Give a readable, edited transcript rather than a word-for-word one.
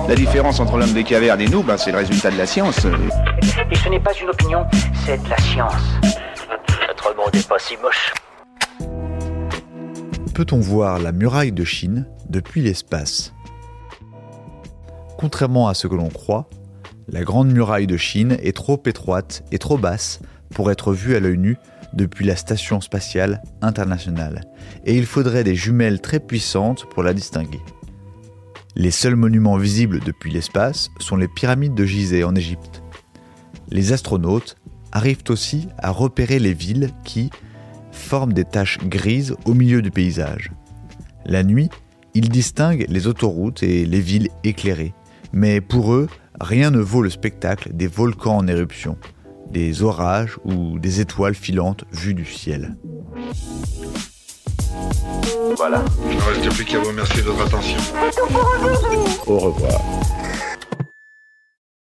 La différence entre l'homme des cavernes et nous, c'est le résultat de la science. Et ce n'est pas une opinion, c'est de la science. Notre monde n'est pas si moche. Peut-on voir la muraille de Chine depuis l'espace ? Contrairement à ce que l'on croit, la Grande Muraille de Chine est trop étroite et trop basse pour être vue à l'œil nu depuis la Station spatiale internationale, et il faudrait des jumelles très puissantes pour la distinguer. Les seuls monuments visibles depuis l'espace sont les pyramides de Gizeh en Égypte. Les astronautes arrivent aussi à repérer les villes qui forment des taches grises au milieu du paysage. La nuit, ils distinguent les autoroutes et les villes éclairées, mais pour eux, rien ne vaut le spectacle des volcans en éruption, des orages ou des étoiles filantes vues du ciel. Voilà. Il ne reste plus qu'à vous remercier de votre attention. Au revoir.